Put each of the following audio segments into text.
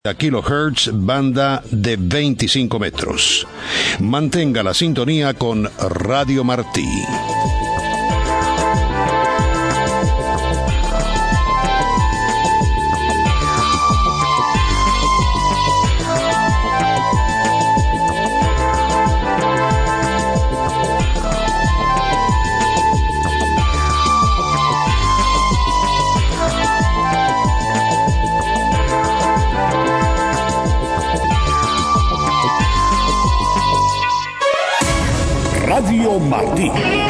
kHz, banda de 25 metros. Mantenga la sintonía con Radio Martí. Radio Martí,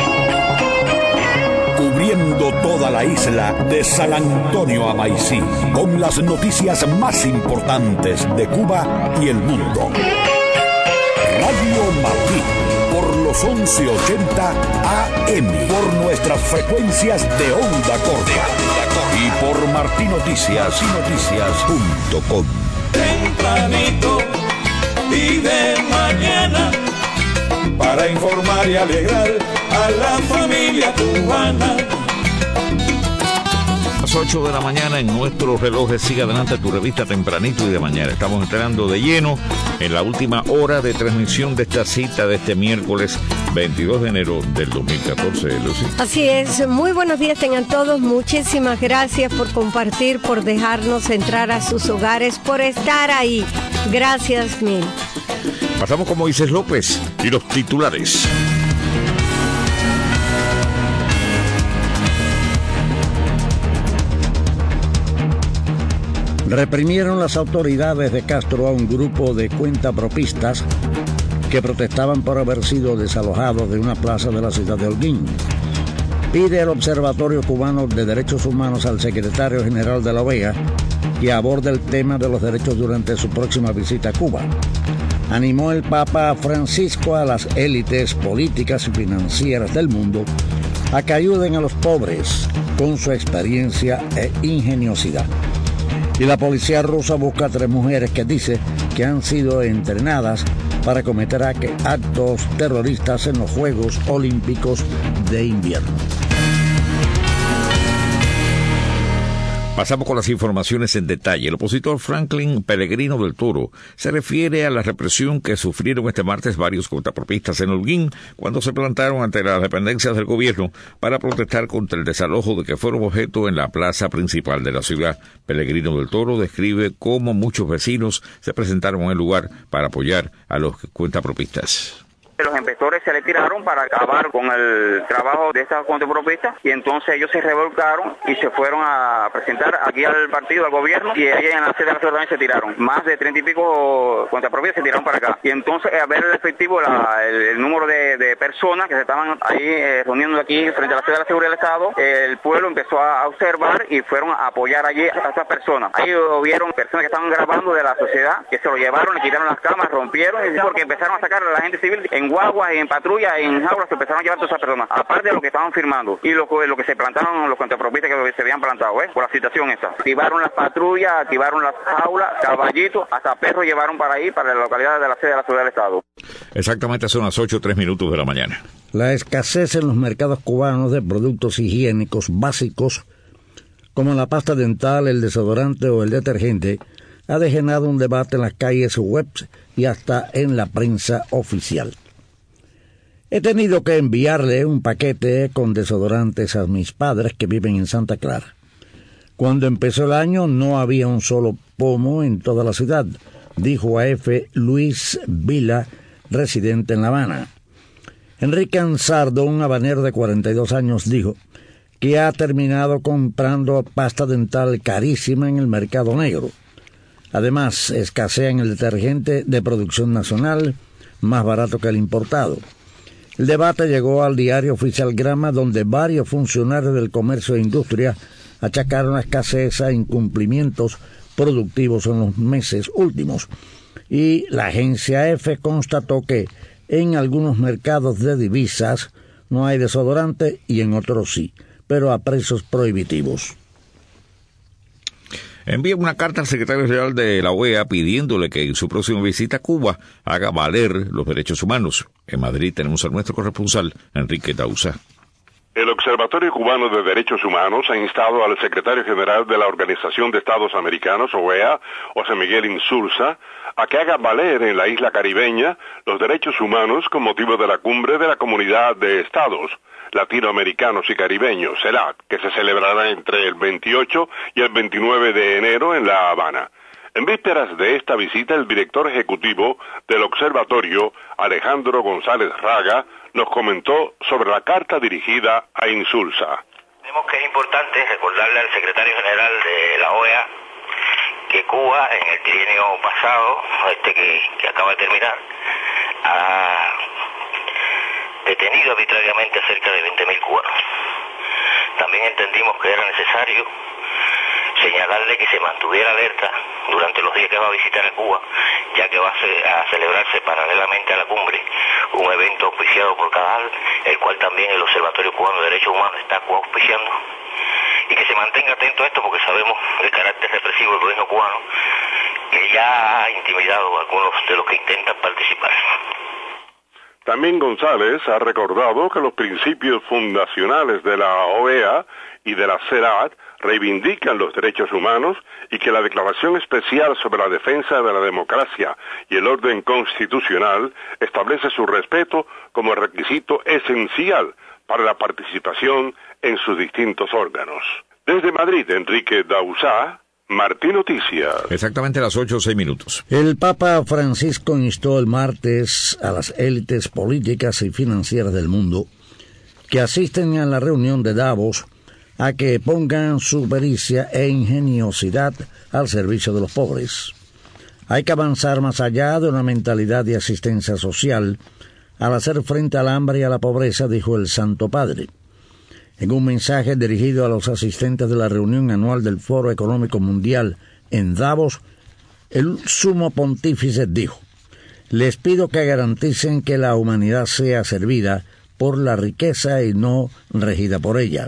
cubriendo toda la isla de San Antonio a Maicí, con las noticias más importantes de Cuba y el mundo. Radio Martí, por los 1180 AM, por nuestras frecuencias de onda corta y por martinoticias.com. Tempranito y de mañana, para informar y alegrar a la familia cubana. Las 8 de la mañana en nuestros relojes. Sigue adelante tu revista Tempranito y de mañana. Estamos entrando de lleno en la última hora de transmisión de esta cita de este miércoles 22 de enero del 2014, Lucy. Así es, muy buenos días tengan todos, muchísimas gracias por compartir, por dejarnos entrar a sus hogares, por estar ahí. Gracias mil. Pasamos con Moisés López y los titulares. Reprimieron las autoridades de Castro a un grupo de cuentapropistas que protestaban por haber sido desalojados de una plaza de la ciudad de Holguín. Pide el Observatorio Cubano de Derechos Humanos al secretario general de la OEA que aborde el tema de los derechos durante su próxima visita a Cuba. Animó el Papa Francisco a las élites políticas y financieras del mundo a que ayuden a los pobres con su experiencia e ingeniosidad. Y la policía rusa busca a 3 mujeres que dice que han sido entrenadas para cometer actos terroristas en los Juegos Olímpicos de Invierno. Pasamos con las informaciones en detalle. El opositor Franklin Pellegrino del Toro se refiere a la represión que sufrieron este martes varios cuentapropistas en Holguín cuando se plantaron ante las dependencias del gobierno para protestar contra el desalojo de que fueron objeto en la plaza principal de la ciudad. Pellegrino del Toro describe cómo muchos vecinos se presentaron en el lugar para apoyar a los cuentapropistas. Los inspectores se retiraron para acabar con el trabajo de estas cuentapropistas y entonces ellos se revolcaron y se fueron a presentar aquí al partido, al gobierno, y ahí en la sede de la ciudad también se tiraron. Más de 30 y pico cuentapropistas se tiraron para acá. Y entonces a ver el efectivo, el número de personas que se estaban ahí reuniendo aquí frente a la sede de la Seguridad del Estado, el pueblo empezó a observar y fueron a apoyar allí a estas personas. Ahí vieron personas que estaban grabando de la sociedad, que se lo llevaron, le quitaron las camas, rompieron, porque empezaron a sacar a la gente civil en guaguas, en patrullas, en jaulas, se empezaron a llevar a todas esas personas, aparte de lo que estaban firmando y lo que se plantaron los cuentapropistas que se habían plantado, por la situación esta. Activaron las patrullas, activaron las jaulas, caballitos, hasta perros llevaron para ahí, para la localidad de la sede de la ciudad del Estado. Exactamente, son las 8:03 de la mañana. La escasez en los mercados cubanos de productos higiénicos básicos, como la pasta dental, el desodorante o el detergente, ha degenerado un debate en las calles, webs y hasta en la prensa oficial. He tenido que enviarle un paquete con desodorantes a mis padres que viven en Santa Clara. Cuando empezó el año no había un solo pomo en toda la ciudad, dijo a F. Luis Vila, residente en La Habana. Enrique Ansardo, un habanero de 42 años, dijo que ha terminado comprando pasta dental carísima en el mercado negro. Además, escasea en el detergente de producción nacional, más barato que el importado. El debate llegó al diario oficial Grama, donde varios funcionarios del comercio e industria achacaron la escasez a incumplimientos productivos en los meses últimos. Y la agencia EFE constató que en algunos mercados de divisas no hay desodorante y en otros sí, pero a precios prohibitivos. Envía una carta al secretario general de la OEA pidiéndole que en su próxima visita a Cuba haga valer los derechos humanos. En Madrid tenemos a nuestro corresponsal, Enrique Dausa. El Observatorio Cubano de Derechos Humanos ha instado al secretario general de la Organización de Estados Americanos, OEA, José Miguel Insulza, a que haga valer en la isla caribeña los derechos humanos con motivo de la cumbre de la Comunidad de Estados Latinoamericanos y Caribeños, CELAC, que se celebrará entre el 28 y el 29 de enero en La Habana. En vísperas de esta visita, el director ejecutivo del observatorio, Alejandro González Raga, nos comentó sobre la carta dirigida a Insulza. Vemos que es importante recordarle al secretario general de la OEA que Cuba, en el trienio pasado, que acaba de terminar, ha detenido arbitrariamente a cerca de 20.000 cubanos. También entendimos que era necesario señalarle que se mantuviera alerta durante los días que va a visitar a Cuba, ya que va a celebrarse paralelamente a la cumbre un evento auspiciado por CADAL, el cual también el Observatorio Cubano de Derechos Humanos está auspiciando, y que se mantenga atento a esto porque sabemos el carácter represivo del gobierno cubano, que ya ha intimidado a algunos de los que intentan participar. También González ha recordado que los principios fundacionales de la OEA y de la CELAC reivindican los derechos humanos y que la Declaración Especial sobre la Defensa de la Democracia y el Orden Constitucional establece su respeto como requisito esencial para la participación en sus distintos órganos. Desde Madrid, Enrique Dauzá, Martín Noticias. Exactamente a las 8:06. El Papa Francisco instó el martes a las élites políticas y financieras del mundo que asisten a la reunión de Davos a que pongan su pericia e ingeniosidad al servicio de los pobres. Hay que avanzar más allá de una mentalidad de asistencia social al hacer frente al hambre y a la pobreza, dijo el Santo Padre. En un mensaje dirigido a los asistentes de la reunión anual del Foro Económico Mundial en Davos, el Sumo Pontífice dijo: les pido que garanticen que la humanidad sea servida por la riqueza y no regida por ella.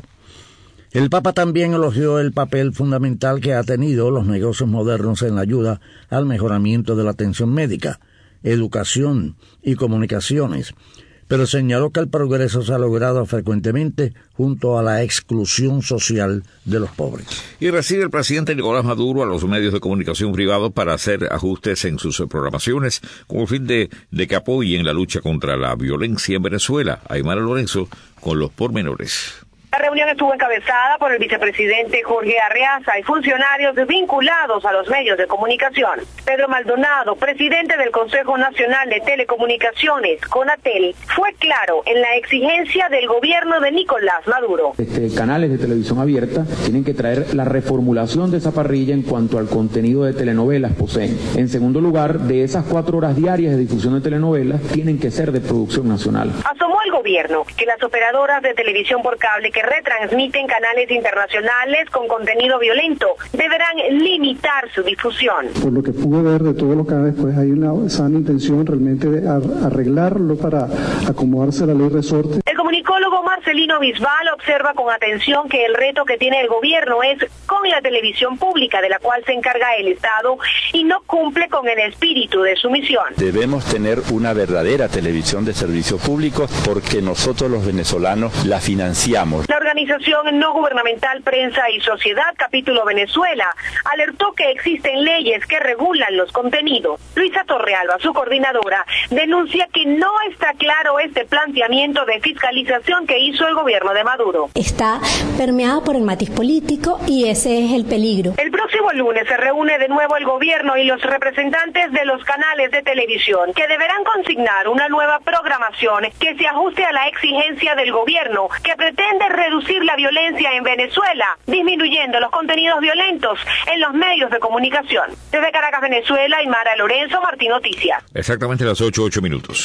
El Papa también elogió el papel fundamental que ha tenido los negocios modernos en la ayuda al mejoramiento de la atención médica, educación y comunicaciones, pero señaló que el progreso se ha logrado frecuentemente junto a la exclusión social de los pobres. Y recibe el presidente Nicolás Maduro a los medios de comunicación privados para hacer ajustes en sus programaciones con el fin de que apoyen la lucha contra la violencia en Venezuela. Aymara Lorenzo con los pormenores. La reunión estuvo encabezada por el vicepresidente Jorge Arreaza y funcionarios vinculados a los medios de comunicación. Pedro Maldonado, presidente del Consejo Nacional de Telecomunicaciones, CONATEL, fue claro en la exigencia del gobierno de Nicolás Maduro. Canales de televisión abierta tienen que traer la reformulación de esa parrilla en cuanto al contenido de telenovelas poseen. En segundo lugar, de esas 4 horas diarias de difusión de telenovelas tienen que ser de producción nacional. Asomó el gobierno que las operadoras de televisión por cable que retransmiten canales internacionales con contenido violento deberán limitar su difusión. Por lo que pude ver de todo lo que después hay una sana intención realmente de arreglarlo para acomodarse a la ley resorte. El comunicólogo Marcelino Bisbal observa con atención que el reto que tiene el gobierno es con la televisión pública de la cual se encarga el Estado y no cumple con el espíritu de su misión. Debemos tener una verdadera televisión de servicio público porque nosotros los venezolanos la financiamos. La organización no gubernamental Prensa y Sociedad, capítulo Venezuela, alertó que existen leyes que regulan los contenidos. Luisa Torrealba, su coordinadora, denuncia que no está claro este planteamiento de fiscalización que hizo el gobierno de Maduro. Está permeado por el matiz político y ese es el peligro. El próximo lunes se reúne de nuevo el gobierno y los representantes de los canales de televisión, que deberán consignar una nueva programación que se ajuste a la exigencia del gobierno, que pretende reducir la violencia en Venezuela, disminuyendo los contenidos violentos en los medios de comunicación. Desde Caracas, Venezuela, Aymara Lorenzo, Martín Noticias. Exactamente a las 8:08.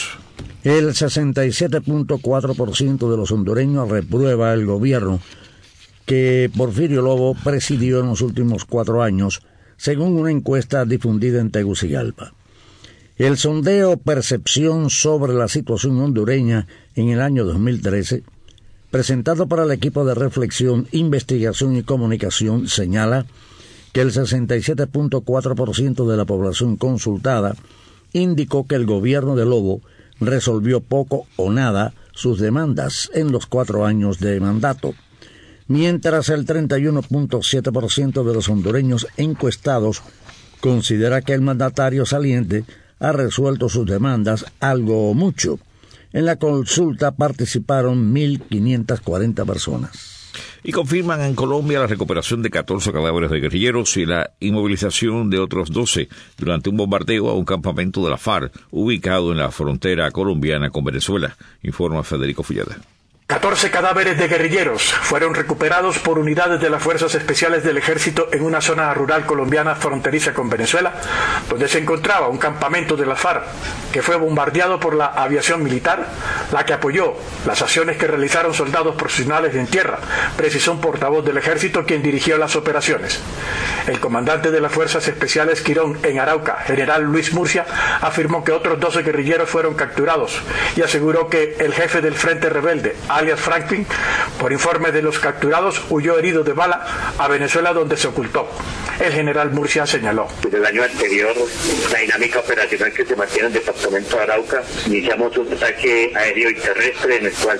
El 67.4% de los hondureños reprueba el gobierno que Porfirio Lobo presidió en los últimos 4 años, según una encuesta difundida en Tegucigalpa. El sondeo Percepción sobre la situación hondureña en el año 2013, presentado para el equipo de reflexión, investigación y comunicación, señala que el 67.4% de la población consultada indicó que el gobierno de Lobo resolvió poco o nada sus demandas en los 4 años de mandato, mientras el 31.7% de los hondureños encuestados considera que el mandatario saliente ha resuelto sus demandas algo o mucho. En la consulta participaron 1.540 personas. Y confirman en Colombia la recuperación de 14 cadáveres de guerrilleros y la inmovilización de otros 12 durante un bombardeo a un campamento de la FARC ubicado en la frontera colombiana con Venezuela, informa Federico Fulleda. 14 cadáveres de guerrilleros fueron recuperados por unidades de las Fuerzas Especiales del Ejército en una zona rural colombiana fronteriza con Venezuela, donde se encontraba un campamento de la FARC que fue bombardeado por la aviación militar, la que apoyó las acciones que realizaron soldados profesionales en tierra, precisó un portavoz del Ejército quien dirigió las operaciones. El comandante de las Fuerzas Especiales Quirón en Arauca, general Luis Murcia, afirmó que otros 12 guerrilleros fueron capturados y aseguró que el jefe del Frente Rebelde, alias Franklin, por informe de los capturados, huyó herido de bala a Venezuela, donde se ocultó. El general Murcia señaló: desde el año anterior, la dinámica operacional que se mantiene en el departamento de Arauca, iniciamos un ataque aéreo y terrestre en el cual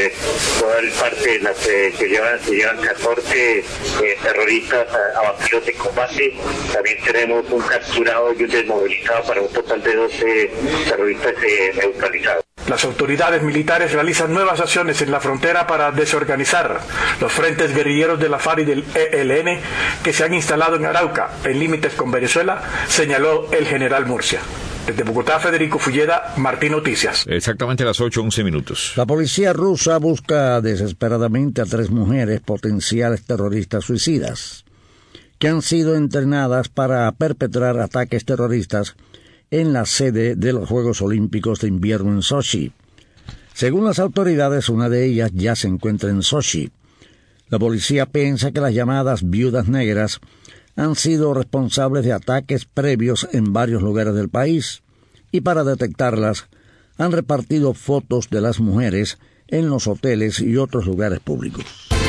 toda parte de las se llevan 14 terroristas abatidos de combate. También tenemos un capturado y un desmovilizado para un total de 12 terroristas neutralizados. Las autoridades militares realizan nuevas acciones en la frontera para desorganizar los frentes guerrilleros de la FARC y del ELN que se han instalado en Arauca, en límites con Venezuela, señaló el general Murcia. Desde Bogotá, Federico Fulleda, Martín Noticias. Exactamente a las 8:11 minutos. La policía rusa busca desesperadamente a 3 mujeres potenciales terroristas suicidas que han sido entrenadas para perpetrar ataques terroristas en la sede de los Juegos Olímpicos de Invierno en Sochi. Según las autoridades, una de ellas ya se encuentra en Sochi. La policía piensa que las llamadas viudas negras han sido responsables de ataques previos en varios lugares del país, y para detectarlas han repartido fotos de las mujeres en los hoteles y otros lugares públicos.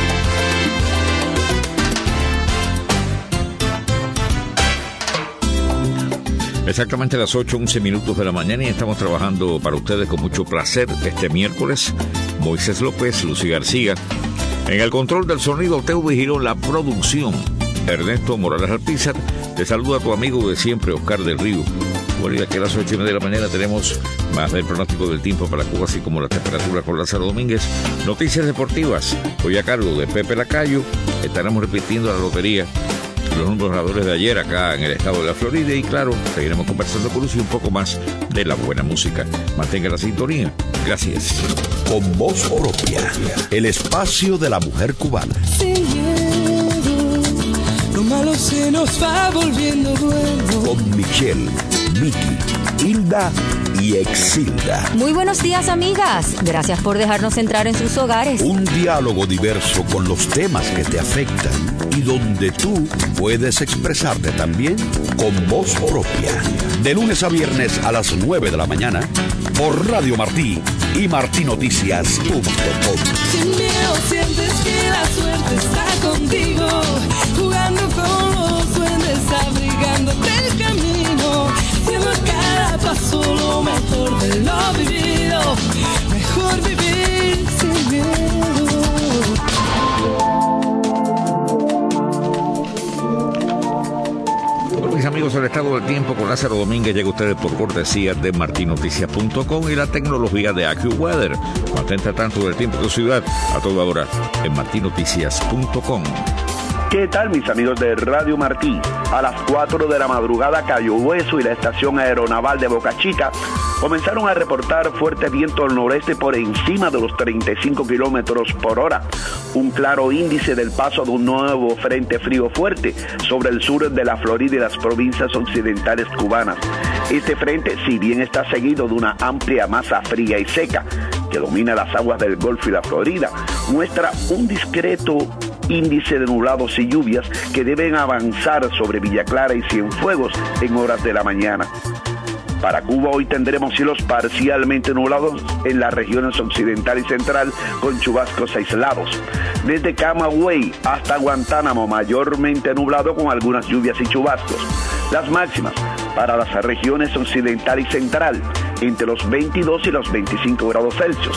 Exactamente a las 8:11 minutos de la mañana y estamos trabajando para ustedes con mucho placer este miércoles. Moisés López, Lucy García. En el control del sonido, Teo Vigiló, la producción. Ernesto Morales Alpizar. Te saluda tu amigo de siempre, Oscar del Río. Bueno, y aquí a las 8:30 de la mañana tenemos más del pronóstico del tiempo para Cuba, así como la temperatura con Lázaro Domínguez. Noticias deportivas, hoy a cargo de Pepe Lacayo. Estaremos repitiendo la lotería, los números ganadores de ayer acá en el estado de la Florida, y claro, seguiremos conversando con Lucy un poco más de la buena música. Mantenga la sintonía. Gracias. Con voz propia, el espacio de la mujer cubana. Sin miedo, lo malo se nos va volviendo bueno. Con Michelle, Vicky, Hilda y Exilda. Muy buenos días, amigas. Gracias por dejarnos entrar en sus hogares. Un diálogo diverso con los temas que te afectan y donde tú puedes expresarte también con voz propia. De lunes a viernes a las 9 de la mañana por Radio Martí y martinoticias.com. Sin miedo sientes que la suerte está contigo, jugando con los duendes, abrigándote el camino, siendo cada paso lo mejor de lo vivido. Mejor vivir sin miedo. Mis amigos, el estado del tiempo con Lázaro Domínguez llega a ustedes por cortesía de martinoticias.com y la tecnología de AccuWeather. Mantente tanto del tiempo de tu ciudad a toda hora en martinoticias.com. ¿Qué tal, mis amigos de Radio Martí? A las 4 de la madrugada, Cayo Hueso y la Estación Aeronaval de Boca Chica comenzaron a reportar fuerte viento al noreste por encima de los 35 kilómetros por hora. Un claro índice del paso de un nuevo frente frío fuerte sobre el sur de la Florida y las provincias occidentales cubanas. Este frente, si bien está seguido de una amplia masa fría y seca que domina las aguas del Golfo y la Florida, muestra un discreto índice de nublados y lluvias que deben avanzar sobre Villa Clara y Cienfuegos en horas de la mañana. Para Cuba hoy tendremos cielos parcialmente nublados en las regiones occidental y central con chubascos aislados. Desde Camagüey hasta Guantánamo mayormente nublado con algunas lluvias y chubascos. Las máximas para las regiones occidental y central entre los 22 y los 25 grados Celsius.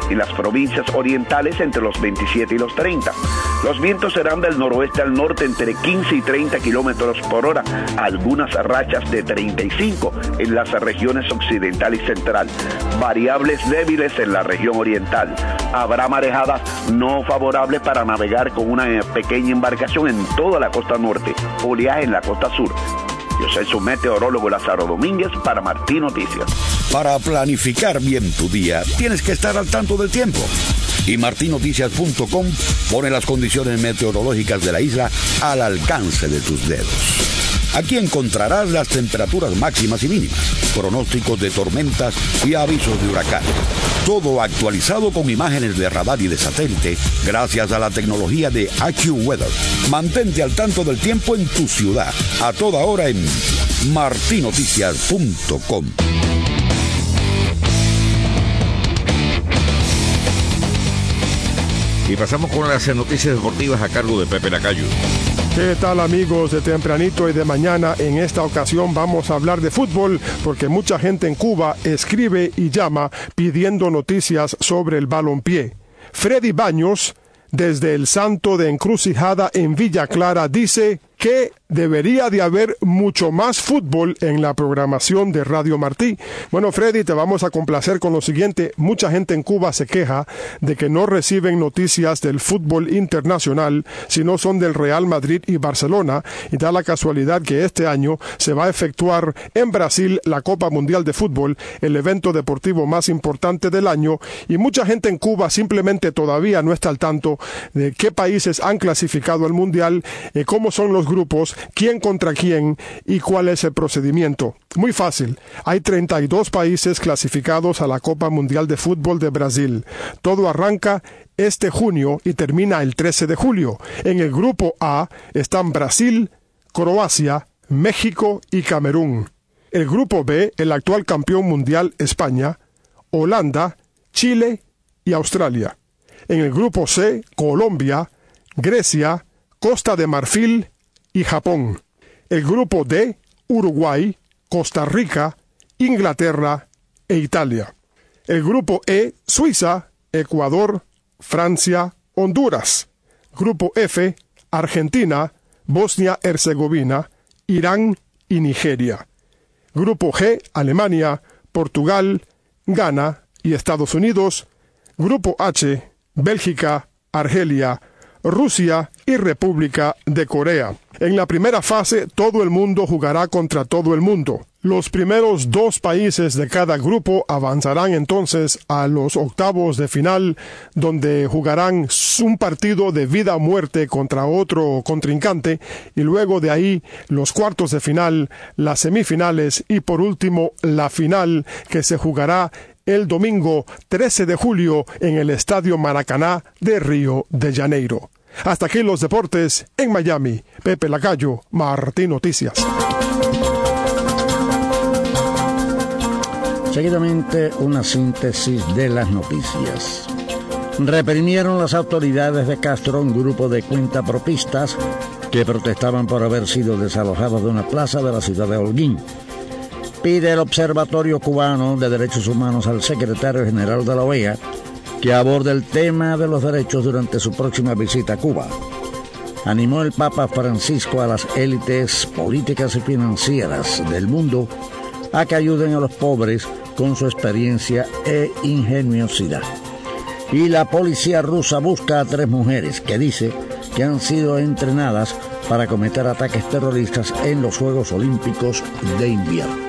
y las provincias orientales entre los 27 y los 30. Los vientos serán del noroeste al norte entre 15 y 30 kilómetros por hora, algunas rachas de 35 en las regiones occidental y central, variables débiles en la región oriental. Habrá marejadas no favorables para navegar con una pequeña embarcación en toda la costa norte, oleaje en la costa sur. Yo soy su meteorólogo Lázaro Domínguez para Martí Noticias. Para planificar bien tu día, tienes que estar al tanto del tiempo. Y martinoticias.com pone las condiciones meteorológicas de la isla al alcance de tus dedos. Aquí encontrarás las temperaturas máximas y mínimas, pronósticos de tormentas y avisos de huracán. Todo actualizado con imágenes de radar y de satélite gracias a la tecnología de AccuWeather. Mantente al tanto del tiempo en tu ciudad, a toda hora en martinoticias.com. Y pasamos con las noticias deportivas a cargo de Pepe Lacayo. ¿Qué tal, amigos de tempranito y de mañana? En esta ocasión vamos a hablar de fútbol porque mucha gente en Cuba escribe y llama pidiendo noticias sobre el balompié. Freddy Baños, desde el Santo de Encrucijada en Villa Clara, dice que debería de haber mucho más fútbol en la programación de Radio Martí. Bueno, Freddy, te vamos a complacer con lo siguiente. Mucha gente en Cuba se queja de que no reciben noticias del fútbol internacional, sino son del Real Madrid y Barcelona, y da la casualidad que este año se va a efectuar en Brasil la Copa Mundial de Fútbol, el evento deportivo más importante del año, y mucha gente en Cuba simplemente todavía no está al tanto de qué países han clasificado al Mundial, cómo son los grupos, quién contra quién y cuál es el procedimiento. Muy fácil, hay 32 países clasificados a la Copa Mundial de Fútbol de Brasil. Todo arranca este junio y termina el 13 de julio. En el grupo A están Brasil, Croacia, México y Camerún. El grupo B, el actual campeón mundial España, Holanda, Chile y Australia. En el grupo C, Colombia, Grecia, Costa de Marfil y Japón. El grupo D, Uruguay, Costa Rica, Inglaterra e Italia. El grupo E, Suiza, Ecuador, Francia, Honduras. Grupo F, Argentina, Bosnia-Herzegovina, Irán y Nigeria. Grupo G, Alemania, Portugal, Ghana y Estados Unidos. Grupo H, Bélgica, Argelia, Rusia y República de Corea. En la primera fase, todo el mundo jugará contra todo el mundo. Los primeros 2 países de cada grupo avanzarán entonces a los octavos de final, donde jugarán un partido de vida o muerte contra otro contrincante, y luego de ahí los cuartos de final, las semifinales y por último la final, que se jugará el domingo 13 de julio en el Estadio Maracaná de Río de Janeiro. Hasta aquí los deportes en Miami. Pepe Lacayo, Martí Noticias. Seguidamente, una síntesis de las noticias. Reprimieron las autoridades de Castro un grupo de cuentapropistas que protestaban por haber sido desalojados de una plaza de la ciudad de Holguín. Pide el Observatorio Cubano de Derechos Humanos al secretario general de la OEA que aborde el tema de los derechos durante su próxima visita a Cuba. Animó el Papa Francisco a las élites políticas y financieras del mundo a que ayuden a los pobres con su experiencia e ingeniosidad. Y la policía rusa busca a 3 mujeres que dice que han sido entrenadas para cometer ataques terroristas en los Juegos Olímpicos de invierno.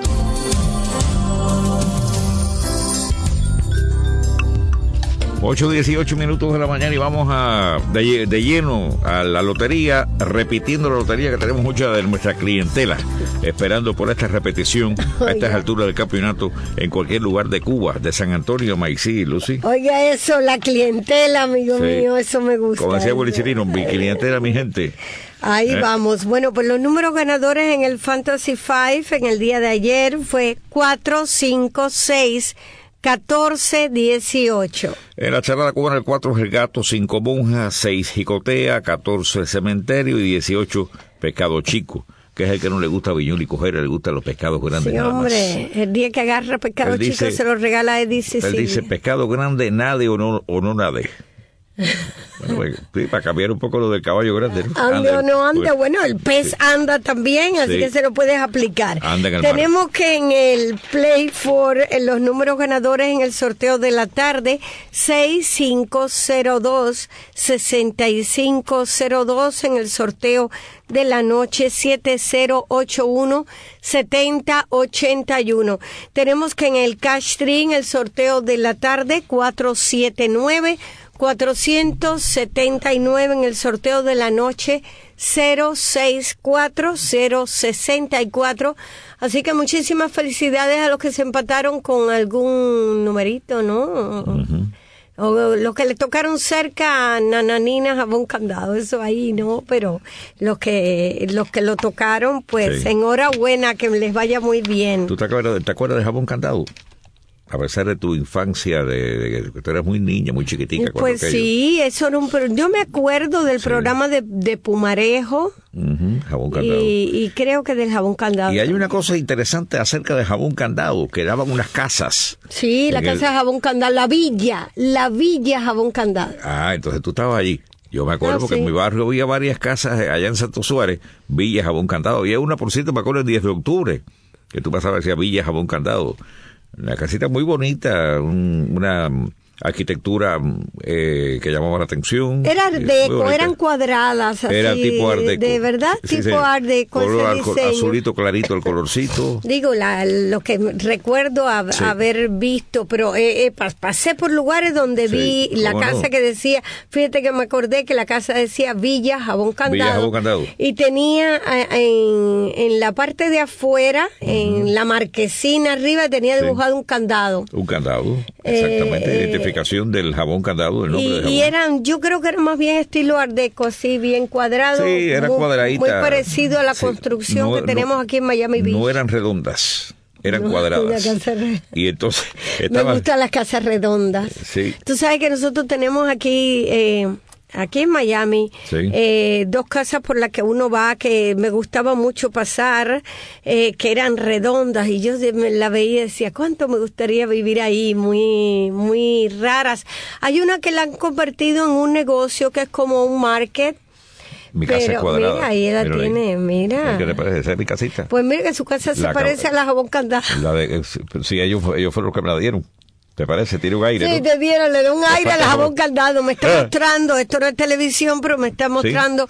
8:18 de la mañana y vamos de lleno a la lotería, repitiendo la lotería que tenemos mucha de nuestra clientela, esperando por esta repetición a estas alturas del campeonato en cualquier lugar de Cuba, de San Antonio, Maicí, Lucy. Oiga eso, la clientela, amigo mío, eso me gusta. Como decía Bolichirino, mi clientela, mi gente. Ahí vamos. Bueno, pues los números ganadores en el Fantasy 5 en el día de ayer fue 4, 5, 6, 14, 18. En la charrada cubana, el 4 es el gato, 5 monjas, 6 jicotea, 14 cementerio y 18 pescado chico. que es el que no le gusta a Viñul y Cojera, le gustan los pescados grandes. Sí, nada hombre, más. el día que agarra pescado chico se lo regala a Eddie Cecilia. Él dice, pescado grande, nade o no nade. Bueno, sí, para cambiar un poco lo del caballo grande, ¿no? Ande o no ande, bueno, el pez anda también, así que se lo puedes aplicar. Tenemos que en el Play for los números ganadores en el sorteo de la tarde, 6502, 6502, en el sorteo de la noche, 7081, 7081. Tenemos que en el Cash String el sorteo de la tarde, 479, 479 en el sorteo de la noche, 064064. Así que muchísimas felicidades a los que se empataron con algún numerito, ¿no? O los que le tocaron cerca a Nananina Jabón Candado, eso ahí no, pero los que lo tocaron, pues enhorabuena, que les vaya muy bien. ¿Tú te acuerdas de Jabón Candado? A pesar de tu infancia, de que tú eras muy niña, muy chiquitica. Pues sí, eso era yo me acuerdo del programa de Pumarejo. Jabón Candado. Y creo que del Jabón Candado. Y hay una cosa interesante acerca de Jabón Candado, que daban unas casas. Sí, la casa de Jabón Candado, la villa Jabón Candado. Entonces tú estabas allí. Yo me acuerdo porque en mi barrio había varias casas allá en Santo Suárez, Villa Jabón Candado. Había una, por cierto, me acuerdo, el 10 de octubre, que tú pasabas y decía Villa Jabón Candado. Una casita muy bonita, una arquitectura que llamaba la atención. Era art deco, eran cuadradas, así. Era tipo art deco. De verdad, sí, tipo art deco. Color azulito clarito el colorcito. Digo, lo que recuerdo haber visto, pero pasé por lugares donde vi la casa que decía, fíjate que me acordé que la casa decía Villa Jabón Candado. Villa Jabón Candado. Y tenía en la parte de afuera, en la marquesina arriba, tenía dibujado un candado. Un candado, exactamente, identificación del Jabón Candado, el nombre del jabón. Y eran, yo creo que era más bien estilo art deco, así bien cuadrado. Sí, era cuadradita. Muy parecido a la construcción que tenemos aquí en Miami Beach. No eran redondas, eran cuadradas. Y entonces me gustan las casas redondas. Sí. Tú sabes que nosotros tenemos aquí en Miami, dos casas por las que uno va que me gustaba mucho pasar, que eran redondas, y yo la veía y decía, ¿cuánto me gustaría vivir ahí? Muy, muy raras. Hay una que la han convertido en un negocio que es como un market. Mi casa es cuadrada. Mira, ahí la tiene, mira. ¿Qué te parece? Esa es mi casita. Pues mira que su casa se parece a la Jabón Candado. Sí, ellos fueron los que me la dieron. ¿Te parece? Tiene un aire. Sí, ¿no? le da un aire al Jabón Candado. Me está mostrando, esto no es televisión, pero me está mostrando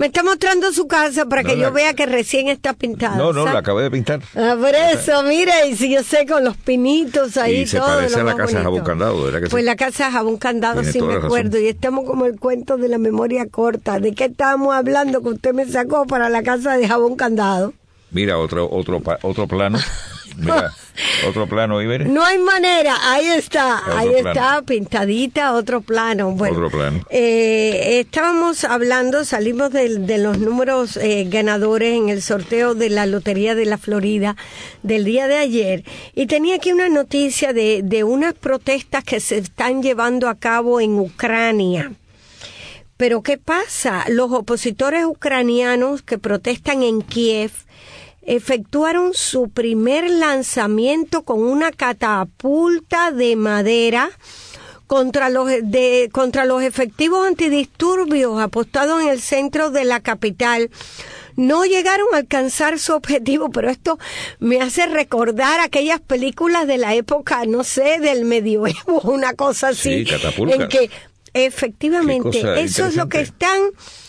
su casa para que yo vea que recién está pintada. No, la acabé de pintar. Por eso, mira, y si yo sé, con los pinitos ahí, y se parece a la casa de Jabón Candado, ¿verdad que sí? Pues la casa de Jabón Candado, sí me acuerdo, y estamos como el cuento de la memoria corta. ¿De qué estábamos hablando que usted me sacó para la casa de Jabón Candado? Mira, otro plano. Mira, otro plano, Iber. No hay manera, ahí está, pintadita, otro plano. Bueno, otro plano. Estábamos hablando, salimos de los números ganadores en el sorteo de la Lotería de la Florida del día de ayer, y tenía aquí una noticia de unas protestas que se están llevando a cabo en Ucrania. Pero ¿qué pasa? Los opositores ucranianos que protestan en Kiev efectuaron su primer lanzamiento con una catapulta de madera contra los efectivos antidisturbios apostados en el centro de la capital. No llegaron a alcanzar su objetivo, pero esto me hace recordar aquellas películas de la época, no sé, del medioevo, una cosa así, en que efectivamente eso es lo que están...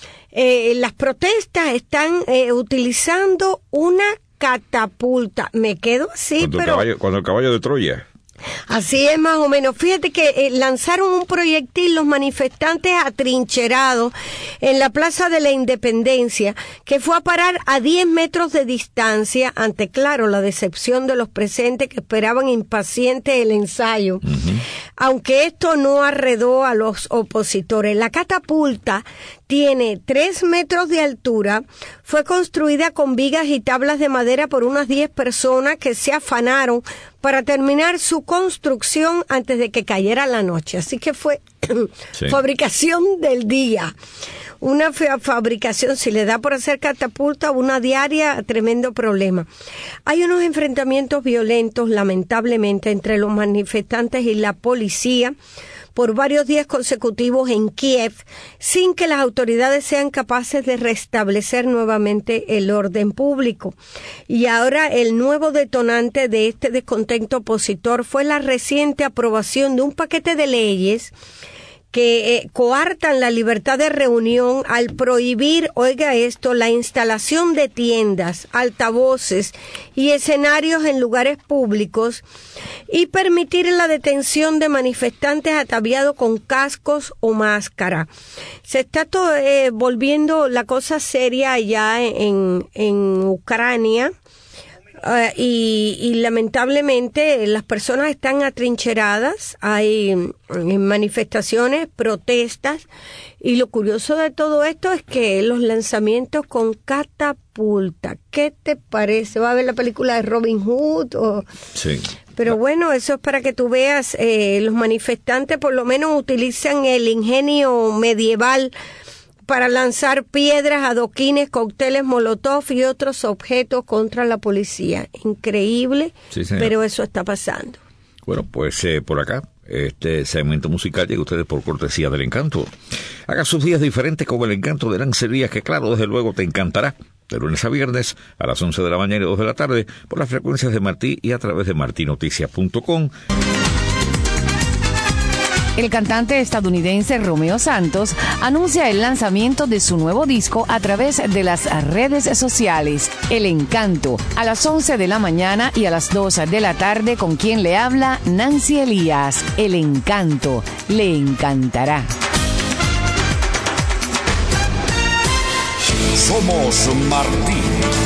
las protestas están utilizando una catapulta. Me quedo así, cuando el caballo de Troya. Así es, más o menos. Fíjate que lanzaron un proyectil los manifestantes atrincherados en la Plaza de la Independencia, que fue a parar a 10 metros de distancia, ante, claro, la decepción de los presentes que esperaban impacientes el ensayo. Aunque esto no arredó a los opositores. La catapulta tiene 3 metros de altura, fue construida con vigas y tablas de madera por unas 10 personas que se afanaron para terminar su construcción antes de que cayera la noche. Así que fue fabricación del día. una fabricación, si le da por hacer catapulta, una diaria, tremendo problema. Hay unos enfrentamientos violentos, lamentablemente, entre los manifestantes y la policía por varios días consecutivos en Kiev, sin que las autoridades sean capaces de restablecer nuevamente el orden público. Y ahora el nuevo detonante de este descontento opositor fue la reciente aprobación de un paquete de leyes que coartan la libertad de reunión al prohibir, oiga esto, la instalación de tiendas, altavoces y escenarios en lugares públicos y permitir la detención de manifestantes ataviados con cascos o máscara. Se está volviendo la cosa seria allá en Ucrania. Y lamentablemente las personas están atrincheradas, hay manifestaciones, protestas, y lo curioso de todo esto es que los lanzamientos con catapulta, ¿qué te parece? ¿Va a ver la película de Robin Hood? Sí. Pero bueno, eso es para que tú veas, los manifestantes por lo menos utilizan el ingenio medieval para lanzar piedras, adoquines, cócteles molotov y otros objetos contra la policía. Increíble, sí, pero eso está pasando. Bueno, pues por acá, este segmento musical llega a ustedes por cortesía del Encanto. Haga sus días diferentes con el Encanto de Lancerías, que claro, desde luego te encantará. De lunes a viernes a las 11 de la mañana y 2 de la tarde por las frecuencias de Martí y a través de martinoticias.com. El cantante estadounidense Romeo Santos anuncia el lanzamiento de su nuevo disco a través de las redes sociales. El Encanto, a las 11 de la mañana y a las 2 de la tarde, con quien le habla Nancy Elías. El Encanto, le encantará. Somos Martí.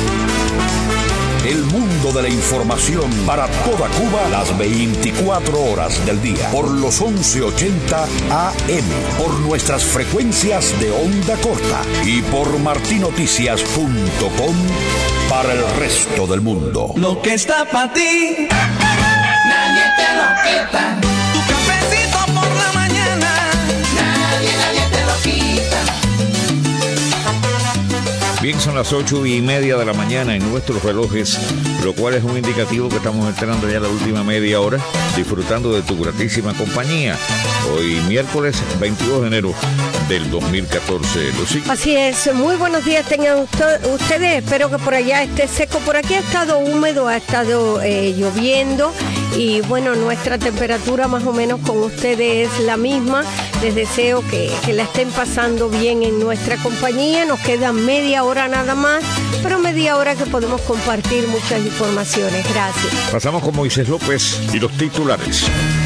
El mundo de la información para toda Cuba las 24 horas del día. Por los 1180 AM. Por nuestras frecuencias de onda corta. Y por martinoticias.com para el resto del mundo. Lo que está para ti, nadie te lo quita. Tu cafecito por la mañana, nadie te lo quita. Bien, son las 8:30 de la mañana en nuestros relojes, lo cual es un indicativo que estamos entrando ya la última media hora, disfrutando de tu gratísima compañía. Hoy miércoles 22 de enero del 2014. Lucy. Así es, muy buenos días tengan ustedes, espero que por allá esté seco. Por aquí ha estado húmedo, ha estado lloviendo y bueno, nuestra temperatura más o menos con ustedes es la misma. Les deseo que la estén pasando bien en nuestra compañía. Nos queda media hora nada más, pero media hora que podemos compartir muchas informaciones. Gracias. Pasamos con Moisés López y los titulares.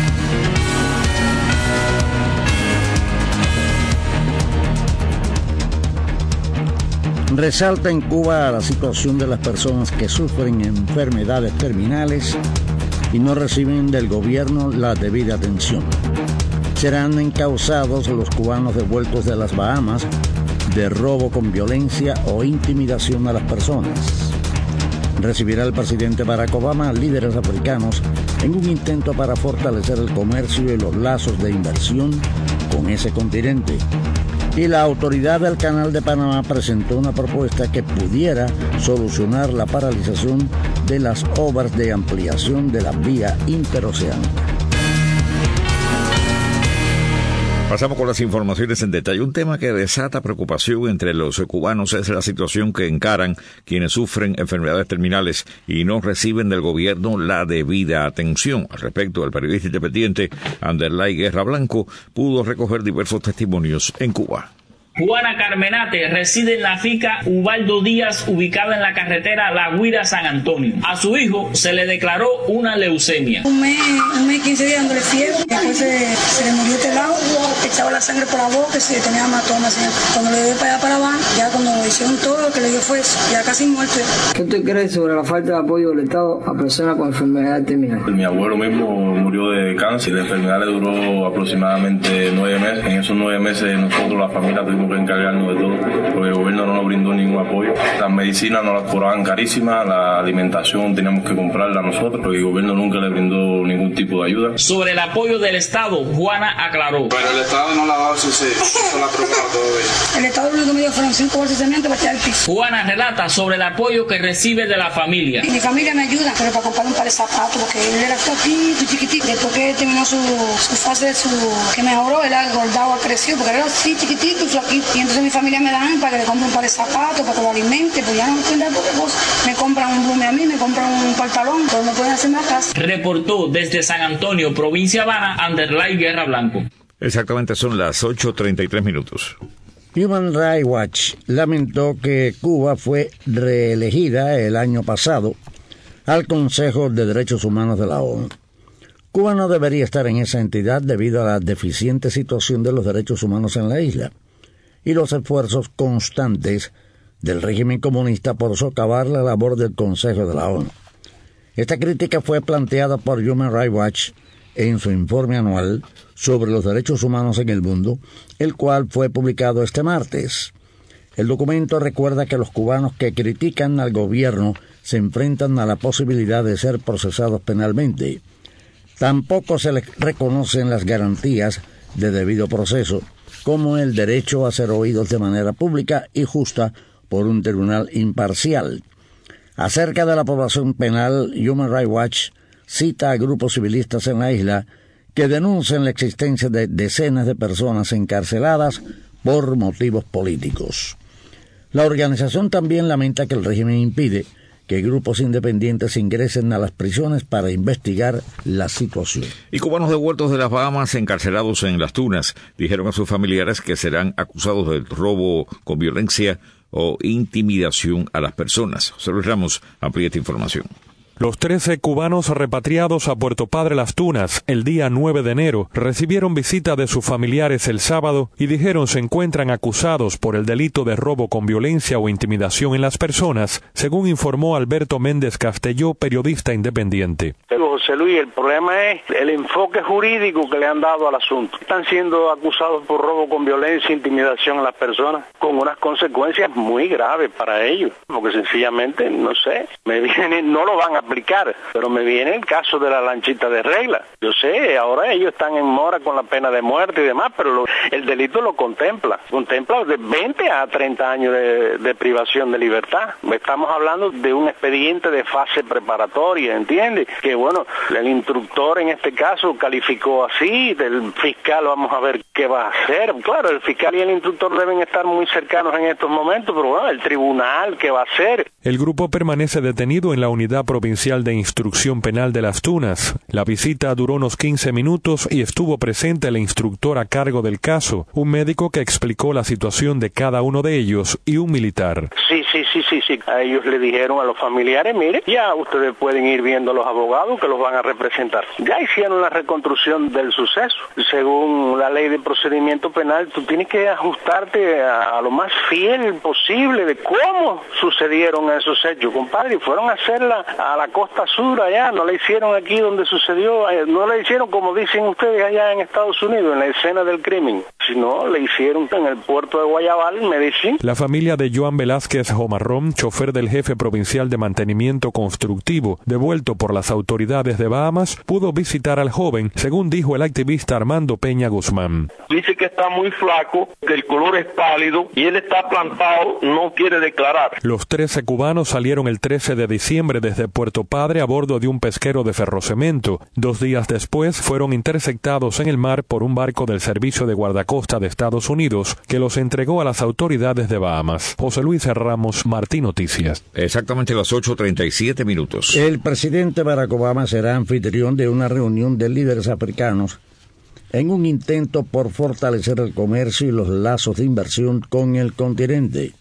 Resalta en Cuba la situación de las personas que sufren enfermedades terminales y no reciben del gobierno la debida atención. Serán encausados los cubanos devueltos de las Bahamas de robo con violencia o intimidación a las personas. Recibirá el presidente Barack Obama líderes africanos en un intento para fortalecer el comercio y los lazos de inversión con ese continente. Y la autoridad del Canal de Panamá presentó una propuesta que pudiera solucionar la paralización de las obras de ampliación de la vía interoceánica. Pasamos con las informaciones en detalle. Un tema que desata preocupación entre los cubanos es la situación que encaran quienes sufren enfermedades terminales y no reciben del gobierno la debida atención. Al respecto, el periodista independiente Anderlay Guerra Blanco pudo recoger diversos testimonios en Cuba. Juana Carmenate reside en la finca Ubaldo Díaz, ubicada en la carretera La Guira-San Antonio. A su hijo se le declaró una leucemia. Un mes 15 días dándole fiebre, después se le murió este lado, echaba la sangre por la boca, se tenía hematomas. Cuando le dio para allá para abajo, ya cuando lo hicieron todo, lo que le dio fue eso, ya casi muerto. ¿Qué usted cree sobre la falta de apoyo del Estado a personas con enfermedades terminales? Mi abuelo mismo murió de cáncer, la enfermedad le duró aproximadamente 9 meses. En esos 9 meses nosotros, la familia, tuvimos tuvimos que encargarnos de todo, porque el gobierno no nos brindó ningún apoyo. Las medicinas nos las cobraban carísimas, la alimentación teníamos que comprarla nosotros, porque el gobierno nunca le brindó ningún tipo de ayuda. Sobre el apoyo del Estado, Juana aclaró. Bueno, el Estado no le ha dado subsidio, eso la preocupa todavía. El Estado lo único que me dio fueron 5 bolsas de cemento para echar el piso. Juana relata sobre el apoyo que recibe de la familia. Y mi familia me ayuda, pero para comprar un par de zapatos, porque él era flaquito, chiquitito. Después que terminó su fase que mejoró, él ha engordado, ha crecido, porque era así chiquitito y flaquito. Y entonces mi familia me dan para que le compre un par de zapatos, para que lo alimente, pues ya no me dar poca cosa. Me compran un blume a mí, me compran un pantalón, pero no pueden hacerme a casa. Reportó desde San Antonio, provincia Habana, Anderlay Guerra Blanco. Exactamente son las 8:33 minutos. Human Rights Watch lamentó que Cuba fue reelegida el año pasado al Consejo de Derechos Humanos de la ONU. Cuba no debería estar en esa entidad debido a la deficiente situación de los derechos humanos en la isla y los esfuerzos constantes del régimen comunista por socavar la labor del Consejo de la ONU. Esta crítica fue planteada por Human Rights Watch en su informe anual sobre los derechos humanos en el mundo, el cual fue publicado este martes. El documento recuerda que los cubanos que critican al gobierno se enfrentan a la posibilidad de ser procesados penalmente. Tampoco se les reconocen las garantías de debido proceso, como el derecho a ser oídos de manera pública y justa por un tribunal imparcial. Acerca de la población penal, Human Rights Watch cita a grupos civilistas en la isla que denuncian la existencia de decenas de personas encarceladas por motivos políticos. La organización también lamenta que el régimen impide que grupos independientes ingresen a las prisiones para investigar la situación. Y cubanos devueltos de las Bahamas encarcelados en Las Tunas dijeron a sus familiares que serán acusados de robo con violencia o intimidación a las personas. José Luis Ramos amplía esta información. Los 13 cubanos repatriados a Puerto Padre Las Tunas el día 9 de enero recibieron visita de sus familiares el sábado y dijeron se encuentran acusados por el delito de robo con violencia o intimidación en las personas, según informó Alberto Méndez Castelló, periodista independiente. José Luis, el problema es el enfoque jurídico que le han dado al asunto. Están siendo acusados por robo con violencia e intimidación a las personas, con unas consecuencias muy graves para ellos, porque sencillamente, no sé, no lo van a aplicar, pero me viene el caso de la lanchita de regla. Yo sé, ahora ellos están en mora con la pena de muerte y demás, pero el delito lo contempla de 20 a 30 años de privación de libertad. Estamos hablando de un expediente de fase preparatoria, ¿entiendes? Que bueno, el instructor en este caso calificó así, del fiscal vamos a ver qué va a hacer. Claro, el fiscal y el instructor deben estar muy cercanos en estos momentos, pero bueno, el tribunal, ¿qué va a hacer? El grupo permanece detenido en la Unidad Provincial de Instrucción Penal de Las Tunas. La visita duró unos 15 minutos y estuvo presente el instructor a cargo del caso, un médico que explicó la situación de cada uno de ellos y un militar. Sí. A ellos le dijeron a los familiares, mire, ya ustedes pueden ir viendo a los abogados que los van a representar. Ya hicieron la reconstrucción del suceso. Según la ley de procedimiento penal, tú tienes que ajustarte a lo más fiel posible de cómo sucedieron esos hechos, compadre. Fueron a hacerla a la costa sur allá, no la hicieron aquí donde sucedió, no la hicieron como dicen ustedes allá en Estados Unidos, en la escena del crimen, sino la hicieron en el puerto de Guayabal, Medellín. La familia de Joan Velázquez Jomarrón, chofer del jefe provincial de mantenimiento constructivo, devuelto por las autoridades de Bahamas, pudo visitar al joven, según dijo el activista Armando Peña Guzmán. Dice que está muy flaco, que el color es pálido y él está plantado, no quiere declarar. Los 13 cubanos salieron el 13 de diciembre desde Puerto Padre a bordo de un pesquero de ferrocemento. 2 días después fueron interceptados en el mar por un barco del Servicio de Guardacosta de Estados Unidos que los entregó a las autoridades de Bahamas. José Luis Ramos, Martín Noticias. Exactamente las 8:37 minutos. El presidente Barack Obama será anfitrión de una reunión de líderes africanos en un intento por fortalecer el comercio y los lazos de inversión con el continente.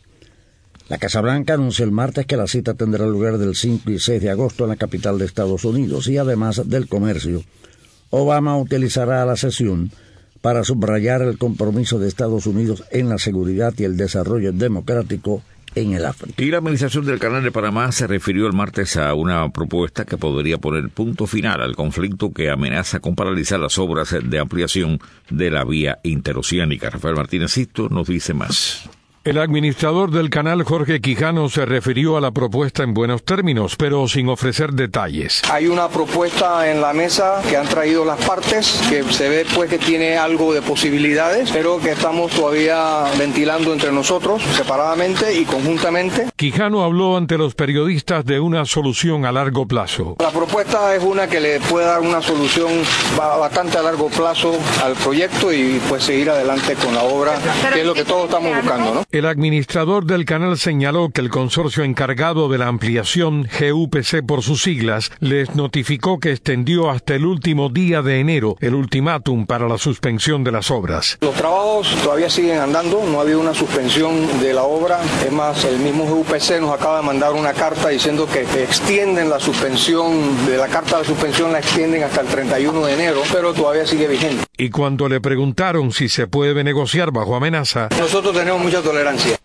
La Casa Blanca anunció el martes que la cita tendrá lugar del 5 y 6 de agosto en la capital de Estados Unidos y además del comercio, Obama utilizará la sesión para subrayar el compromiso de Estados Unidos en la seguridad y el desarrollo democrático en el África. Y la Administración del Canal de Panamá se refirió el martes a una propuesta que podría poner punto final al conflicto que amenaza con paralizar las obras de ampliación de la vía interoceánica. Rafael Martínez Sisto nos dice más. El administrador del canal, Jorge Quijano, se refirió a la propuesta en buenos términos, pero sin ofrecer detalles. Hay una propuesta en la mesa que han traído las partes, que se ve pues que tiene algo de posibilidades, pero que estamos todavía ventilando entre nosotros, separadamente y conjuntamente. Quijano habló ante los periodistas de una solución a largo plazo. La propuesta es una que le puede dar una solución bastante a largo plazo al proyecto y pues seguir adelante con la obra, que es lo que todos estamos buscando, ¿no? El administrador del canal señaló que el consorcio encargado de la ampliación, GUPC por sus siglas, les notificó que extendió hasta el último día de enero el ultimátum para la suspensión de las obras. Los trabajos todavía siguen andando, no ha habido una suspensión de la obra. Es más, el mismo GUPC nos acaba de mandar una carta diciendo que extienden la suspensión, de la carta de suspensión la extienden hasta el 31 de enero, pero todavía sigue vigente. Y cuando le preguntaron si se puede negociar bajo amenaza, nosotros tenemos mucha tolerancia.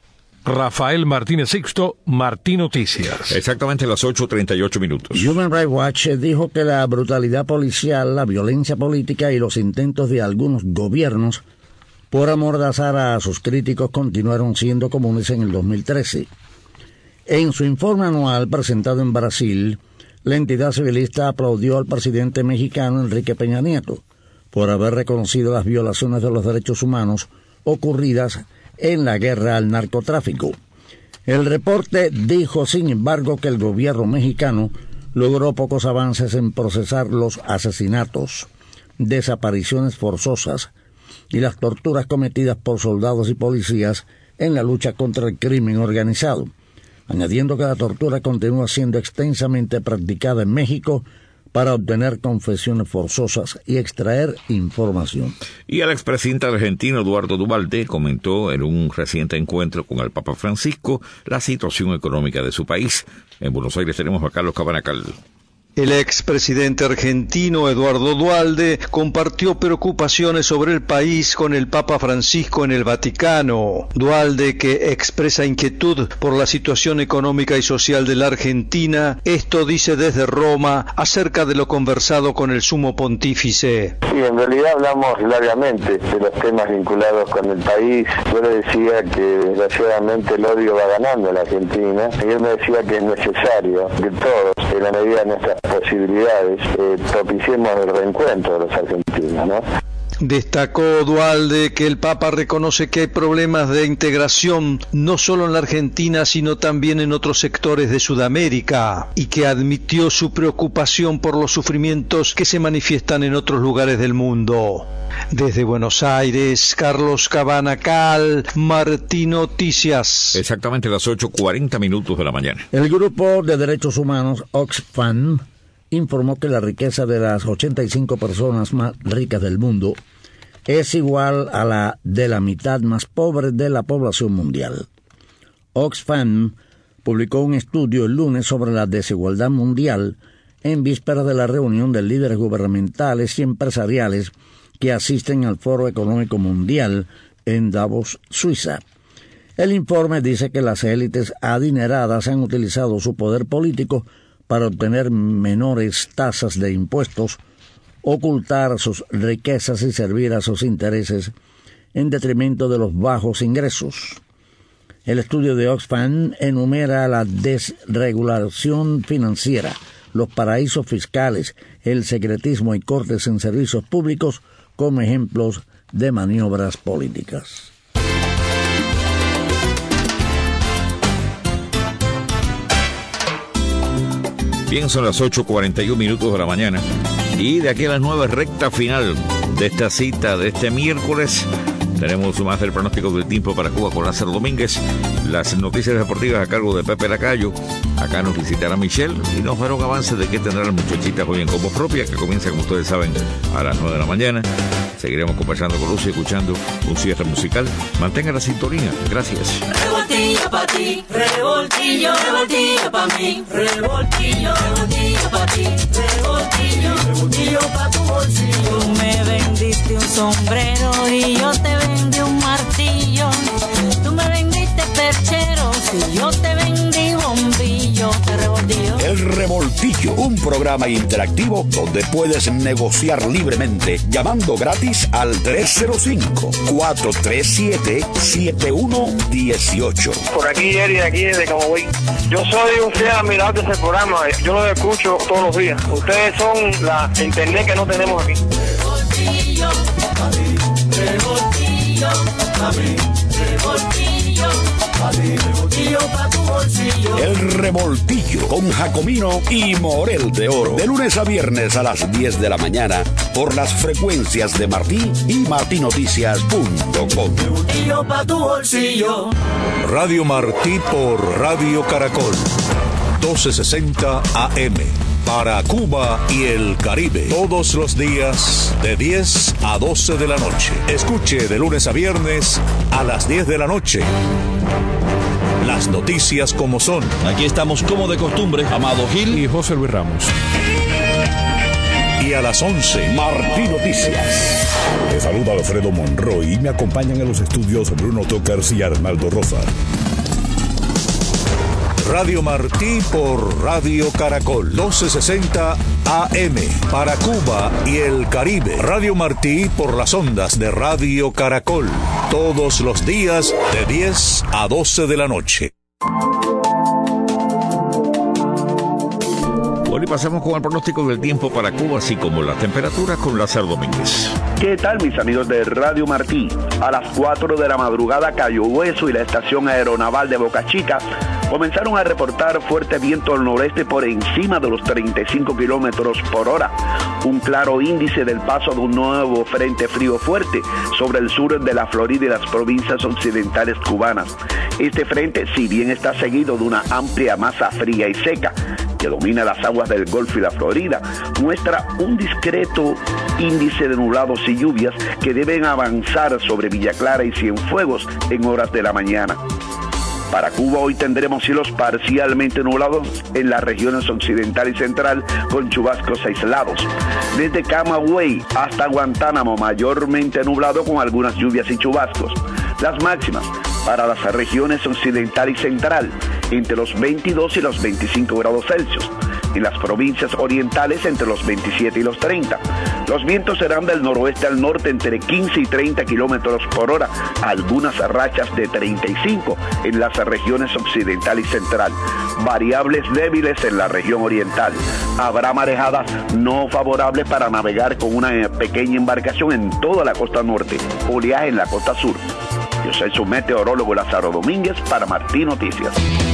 Rafael Martínez Sixto, Martí Noticias. Exactamente las 8:38 minutos. Human Rights Watch dijo que la brutalidad policial, la violencia política y los intentos de algunos gobiernos por amordazar a sus críticos continuaron siendo comunes en el 2013. En su informe anual presentado en Brasil, la entidad civilista aplaudió al presidente mexicano Enrique Peña Nieto por haber reconocido las violaciones de los derechos humanos ocurridas en la guerra al narcotráfico. El reporte dijo, sin embargo, que el gobierno mexicano logró pocos avances en procesar los asesinatos, desapariciones forzosas y las torturas cometidas por soldados y policías en la lucha contra el crimen organizado, añadiendo que la tortura continúa siendo extensamente practicada en México para obtener confesiones forzosas y extraer información. Y el expresidente argentino Eduardo Duvalde comentó en un reciente encuentro con el Papa Francisco la situación económica de su país. En Buenos Aires tenemos a Carlos Cabanacal. El expresidente argentino Eduardo Duhalde compartió preocupaciones sobre el país con el Papa Francisco en el Vaticano. Duhalde, que expresa inquietud por la situación económica y social de la Argentina, esto dice desde Roma acerca de lo conversado con el sumo pontífice. Sí, en realidad hablamos largamente de los temas vinculados con el país. Yo le decía que desgraciadamente el odio va ganando en la Argentina y él me decía que es necesario que todos, en la medida de nuestras posibilidades, propiciemos el reencuentro de los argentinos, ¿no? Destacó Duhalde que el Papa reconoce que hay problemas de integración no solo en la Argentina sino también en otros sectores de Sudamérica y que admitió su preocupación por los sufrimientos que se manifiestan en otros lugares del mundo. Desde Buenos Aires, Carlos Cabanacal, Martí Noticias. Exactamente las 8:40 minutos de la mañana. El grupo de derechos humanos Oxfam informó que la riqueza de las 85 personas más ricas del mundo es igual a la de la mitad más pobre de la población mundial. Oxfam publicó un estudio el lunes sobre la desigualdad mundial en víspera de la reunión de líderes gubernamentales y empresariales que asisten al Foro Económico Mundial en Davos, Suiza. El informe dice que las élites adineradas han utilizado su poder político para obtener menores tasas de impuestos, ocultar sus riquezas y servir a sus intereses en detrimento de los bajos ingresos. El estudio de Oxfam enumera la desregulación financiera, los paraísos fiscales, el secretismo y cortes en servicios públicos como ejemplos de maniobras políticas. Bien, son las 8:41 minutos de la mañana y de aquí a la nueva recta final de esta cita de este miércoles tenemos más del pronóstico del tiempo para Cuba con Lázaro Domínguez, las noticias deportivas a cargo de Pepe Lacayo. Acá nos visitará Michelle y nos dará un avance de qué tendrán las muchachitas hoy en Como Propia, que comienza, como ustedes saben, a las 9 de la mañana. Seguiremos conversando con Lucy, escuchando un cierre musical. Mantenga la sintonía. Gracias. Revoltillo pa' ti, revoltillo, revoltillo pa' mí, revoltillo, revoltillo pa' ti, revoltillo, revoltillo pa' tu bolsillo. Tú me vendiste un sombrero y yo te vendí un martillo. Tú me vendiste percheros y yo Revoltillo, un programa interactivo donde puedes negociar libremente llamando gratis al 305-437-7118. Por aquí, Eri, aquí de Camagüey. Yo soy un fiel admirador de ese programa. Yo lo escucho todos los días. Ustedes son la internet que no tenemos aquí. Revoltillo, revoltillo, revoltillo, revoltillo pa' tu bolsillo. El Revoltillo con Jacomino y Morel de Oro. De lunes a viernes a las 10 de la mañana por las frecuencias de Martí y martinoticias.com. Revoltillo pa' tu bolsillo. Radio Martí por Radio Caracol. 1260 AM. Para Cuba y el Caribe. Todos los días de 10 a 12 de la noche. Escuche de lunes a viernes a las 10 de la noche. Las noticias como son. Aquí estamos como de costumbre, Amado Gil y José Luis Ramos. Y a las 11, Martí Noticias. Les saluda Alfredo Monroy y me acompañan en los estudios Bruno Tocars y Arnaldo Rosa. Radio Martí por Radio Caracol, 1260 AM, para Cuba y el Caribe. Radio Martí por las ondas de Radio Caracol, todos los días de 10 a 12 de la noche. Bueno, y pasamos con el pronóstico del tiempo para Cuba, así como las temperaturas con Lázaro Domínguez. ¿Qué tal, mis amigos de Radio Martí? A las 4 de la madrugada, Cayo Hueso y la estación aeronaval de Boca Chica comenzaron a reportar fuerte viento al noreste por encima de los 35 kilómetros por hora. Un claro índice del paso de un nuevo frente frío fuerte sobre el sur de la Florida y las provincias occidentales cubanas. Este frente, si bien está seguido de una amplia masa fría y seca que domina las aguas del Golfo y la Florida, muestra un discreto índice de nublados y lluvias que deben avanzar sobre Villa Clara y Cienfuegos en horas de la mañana. Para Cuba hoy tendremos cielos parcialmente nublados en las regiones occidental y central con chubascos aislados. Desde Camagüey hasta Guantánamo mayormente nublado con algunas lluvias y chubascos. Las máximas para las regiones occidental y central entre los 22 y los 25 grados Celsius. En las provincias orientales entre los 27 y los 30. Los vientos serán del noroeste al norte entre 15 y 30 kilómetros por hora, algunas rachas de 35 en las regiones occidental y central, variables débiles en la región oriental. Habrá marejadas no favorables para navegar con una pequeña embarcación en toda la costa norte, oleaje en la costa sur. Yo soy su meteorólogo Lázaro Domínguez para Martí Noticias.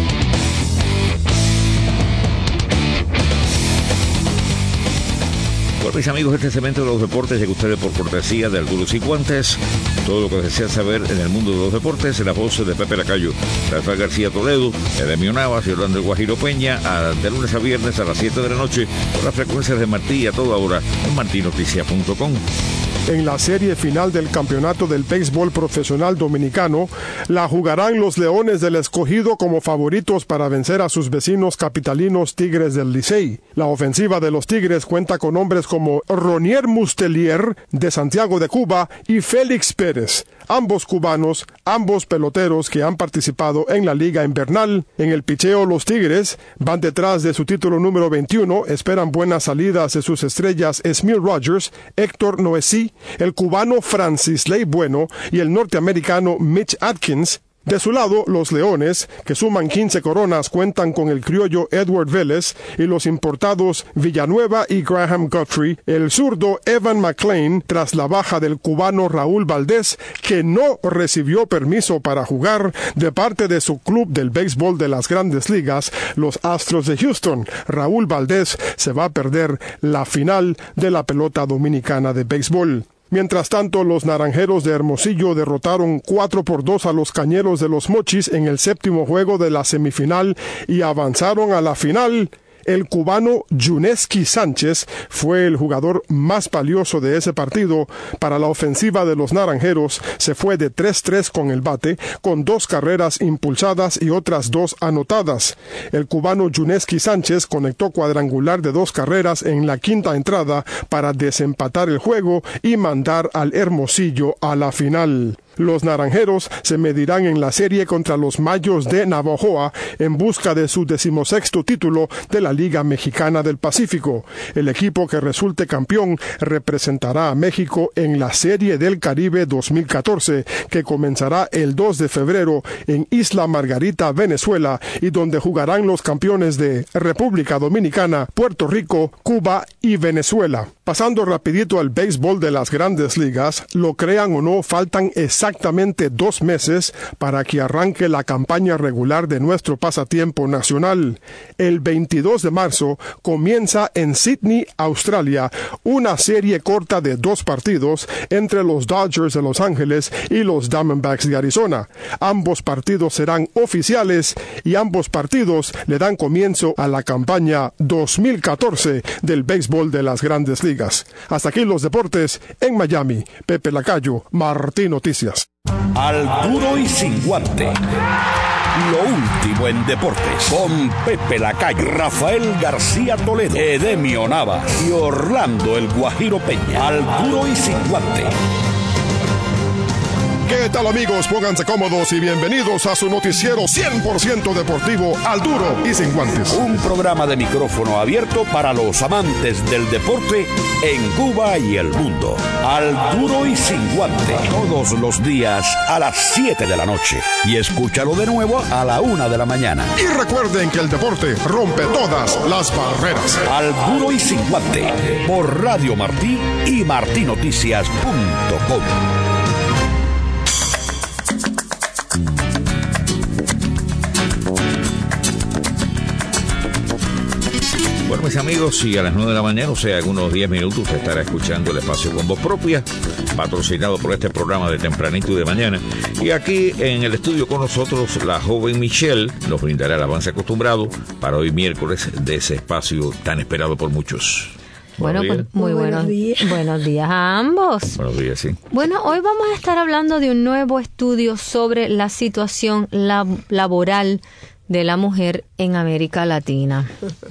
Bueno, mis amigos, este segmento de los deportes llega a ustedes por cortesía de Algunos y Guantes. Todo lo que desea saber en el mundo de los deportes en la voz de Pepe Lacayo, Rafael García Toledo, Edemio Navas y Orlando Guajiro Peña, de lunes a viernes a las 7 de la noche por las frecuencias de Martí a toda hora en martinoticias.com. En la serie final del campeonato del béisbol profesional dominicano, la jugarán los Leones del Escogido como favoritos para vencer a sus vecinos capitalinos Tigres del Licey. La ofensiva de los Tigres cuenta con hombres como Ronier Mustelier, de Santiago de Cuba, y Félix Pérez, ambos cubanos, ambos peloteros que han participado en la Liga Invernal. En el picheo, los Tigres van detrás de su título número 21, esperan buenas salidas de sus estrellas Esmil Rogers, Héctor Noesí, el cubano Francis Ley Bueno y el norteamericano Mitch Atkins. De su lado, los Leones, que suman 15 coronas, cuentan con el criollo Edward Vélez y los importados Villanueva y Graham Guthrie, el zurdo Evan McLean tras la baja del cubano Raúl Valdés, que no recibió permiso para jugar de parte de su club del béisbol de las Grandes Ligas, los Astros de Houston. Raúl Valdés se va a perder la final de la pelota dominicana de béisbol. Mientras tanto, los Naranjeros de Hermosillo derrotaron 4-2 a los Cañeros de los Mochis en el séptimo juego de la semifinal y avanzaron a la final. El cubano Yuneski Sánchez fue el jugador más valioso de ese partido. Para la ofensiva de los Naranjeros se fue de 3-3 con el bate, con 2 carreras impulsadas y otras 2 anotadas. El cubano Yuneski Sánchez conectó cuadrangular de 2 carreras en la quinta entrada para desempatar el juego y mandar al Hermosillo a la final. Los naranjeros se medirán en la serie contra los Mayos de Navojoa en busca de su 16º título de la Liga Mexicana del Pacífico. El equipo que resulte campeón representará a México en la Serie del Caribe 2014, que comenzará el 2 de febrero en Isla Margarita, Venezuela, y donde jugarán los campeones de República Dominicana, Puerto Rico, Cuba y Venezuela. Pasando rapidito al béisbol de las Grandes Ligas, lo crean o no, faltan exactamente 2 meses para que arranque la campaña regular de nuestro pasatiempo nacional. El 22 de marzo comienza en Sydney, Australia, una serie corta de 2 partidos entre los Dodgers de Los Ángeles y los Diamondbacks de Arizona. Ambos partidos serán oficiales y ambos partidos le dan comienzo a la campaña 2014 del béisbol de las Grandes Ligas. Hasta aquí los deportes en Miami. Pepe Lacayo, Martí Noticias. Al duro y sin guante. Lo último en deportes con Pepe Lacayo, Rafael García Toledo, Edemio Navas y Orlando el Guajiro Peña. Al duro y sin guante. ¿Qué tal, amigos? Pónganse cómodos y bienvenidos a su noticiero 100% deportivo, Al Duro y Sin Guantes. Un programa de micrófono abierto para los amantes del deporte en Cuba y el mundo. Al Duro y Sin Guante. Todos los días a las 7 de la noche. Y escúchalo de nuevo a la 1 de la mañana. Y recuerden que el deporte rompe todas las barreras. Al Duro y Sin Guante. Por Radio Martí y martinoticias.com. Bueno, mis amigos, y a las 9 de la mañana, o sea, en unos 10 minutos, usted estará escuchando el espacio con voz propia, patrocinado por este programa de tempranito y de mañana. Y aquí en el estudio con nosotros, la joven Michelle nos brindará el avance acostumbrado para hoy miércoles de ese espacio tan esperado por muchos. Bueno, pues muy buenos días. Buenos días a ambos. Buenos días, sí. Bueno, hoy vamos a estar hablando de un nuevo estudio sobre la situación laboral de la mujer en América Latina.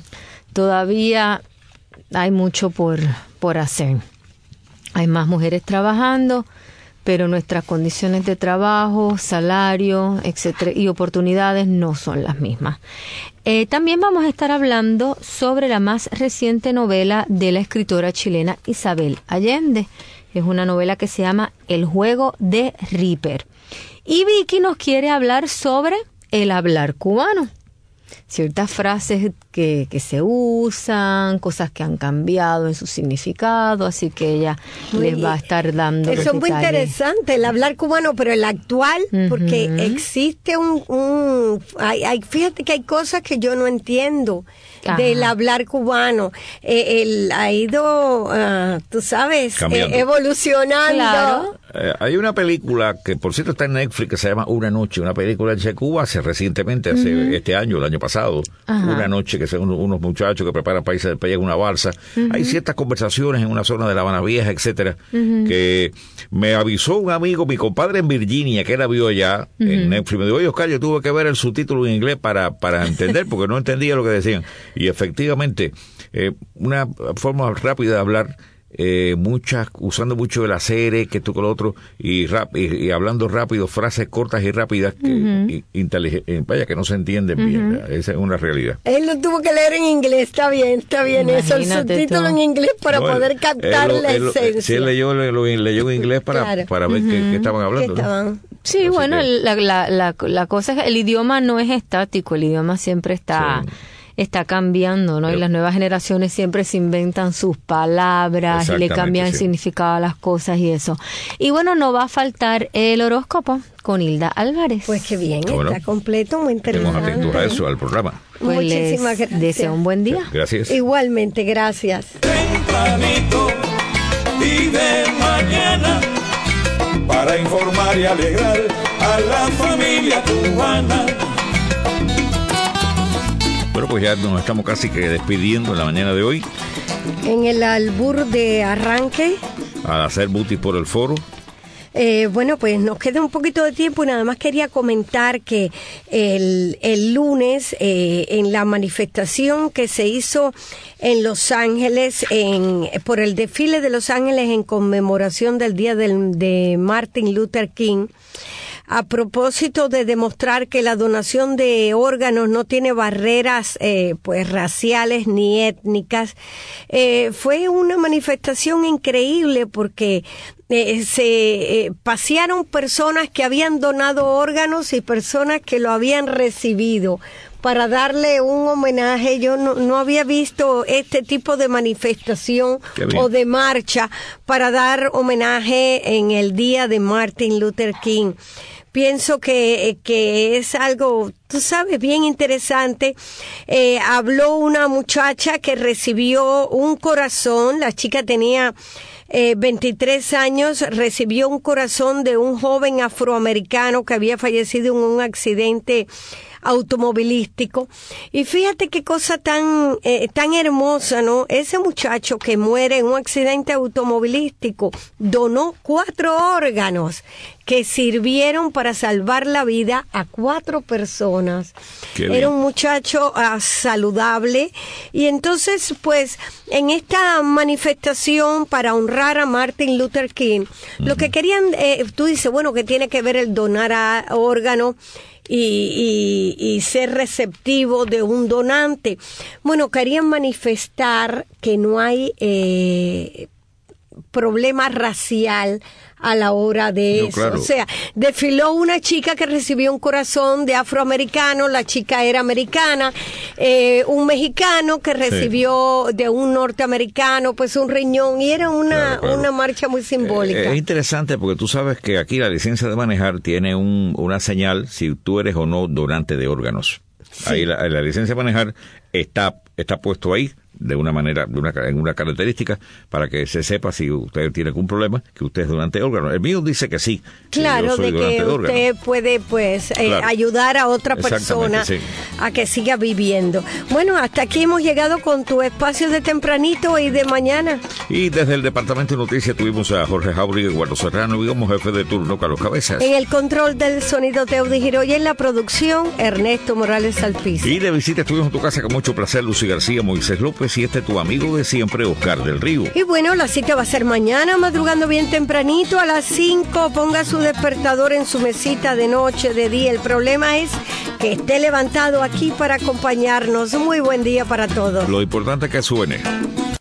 Todavía hay mucho por hacer. Hay más mujeres trabajando, pero nuestras condiciones de trabajo, salario, etcétera, y oportunidades no son las mismas. También vamos a estar hablando sobre la más reciente novela de la escritora chilena Isabel Allende. Es una novela que se llama El juego de Ripper. Y Vicky nos quiere hablar sobre el hablar cubano. Ciertas frases que se usan, cosas que han cambiado en su significado, así que ella les va a estar dando eso. Es muy interesante, el hablar cubano, pero el actual, porque existe fíjate que hay cosas que yo no entiendo del hablar cubano. Ha ido, tú sabes, evolucionando. Claro. Hay una película que, por cierto, está en Netflix, que se llama Una Noche, una película de Cuba recientemente, este año, el año pasado. Una Noche, que son unos muchachos que preparan para irse del país en una balsa. Hay ciertas conversaciones en una zona de La Habana Vieja, etcétera, que me avisó un amigo, mi compadre en Virginia, que él la vio allá en Netflix. Me dijo, oye, Oscar, yo tuve que ver el subtítulo en inglés para entender, porque no entendía lo que decían. Y efectivamente, una forma rápida de hablar, usando mucho el hacer, que esto con lo otro, y hablando rápido, frases cortas y rápidas que que no se entienden bien. Esa es una realidad. Él lo tuvo que leer en inglés, está bien eso, el subtítulo en inglés para poder captar la esencia. Sí, él leyó en inglés para ver qué estaban hablando. Sí, así bueno, la cosa es que el idioma no es estático, el idioma siempre está cambiando, ¿no? Y las nuevas generaciones siempre se inventan sus palabras y le cambian el significado a las cosas y eso. Y bueno, no va a faltar el horóscopo con Hilda Álvarez. Pues qué bien, está completo, muy interesante. Estamos atentos a eso, al programa. Pues muchísimas gracias. Deseo un buen día. Gracias. Igualmente, gracias. Tempranito y de mañana, para informar y alegrar a la familia cubana. Bueno, pues ya nos estamos casi que despidiendo en la mañana de hoy. En el albur de arranque. A hacer butis por el foro. Bueno, pues nos queda un poquito de tiempo y nada más quería comentar que el lunes en la manifestación que se hizo en Los Ángeles por el desfile de Los Ángeles en conmemoración del día de Martin Luther King, a propósito de demostrar que la donación de órganos no tiene barreras pues raciales ni étnicas, fue una manifestación increíble porque se pasearon personas que habían donado órganos y personas que lo habían recibido para darle un homenaje. Yo no había visto este tipo de manifestación o de marcha para dar homenaje en el día de Martin Luther King. Pienso que es algo, tú sabes, bien interesante. Habló una muchacha que recibió un corazón, la chica tenía 23 años, recibió un corazón de un joven afroamericano que había fallecido en un accidente automovilístico. Y fíjate qué cosa tan hermosa, ¿no? Ese muchacho que muere en un accidente automovilístico donó 4 órganos que sirvieron para salvar la vida a 4 personas. Era un muchacho saludable. Y entonces, pues, en esta manifestación para honrar a Martin Luther King, lo que querían, tú dices, bueno, ¿qué tiene que ver el donar a órganos y ser receptivo de un donante? Bueno, querían manifestar que no hay problema racial a la hora de eso. Claro. O sea, desfiló una chica que recibió un corazón de afroamericano, la chica era americana, un mexicano que recibió de un norteamericano pues un riñón, y era una marcha muy simbólica. Es interesante porque tú sabes que aquí la licencia de manejar tiene una señal si tú eres o no donante de órganos. Sí. Ahí la licencia de manejar está puesto ahí de una manera, en una característica, para que se sepa si usted tiene algún problema, que usted es donante de órganos. El mío dice que sí. Claro, de que usted puede, pues, ayudar a otra persona a que siga viviendo. Bueno, hasta aquí hemos llegado con tu espacio de tempranito y de mañana. Y desde el Departamento de Noticias tuvimos a Jorge Jauregui, Eduardo Serrano y como jefe de turno, Carlos Cabezas. En el control del sonido, Teudi Giró, y en la producción, Ernesto Morales Salpiz. Y de visita estuvimos en tu casa con mucho placer, Lucy García, Moisés López y tu amigo de siempre, Oscar del Río. Y bueno, la cita va a ser mañana, madrugando bien tempranito a las 5. Ponga su despertador en su mesita de noche, de día. El problema es que esté levantado aquí para acompañarnos. Muy buen día para todos. Lo importante es que suene.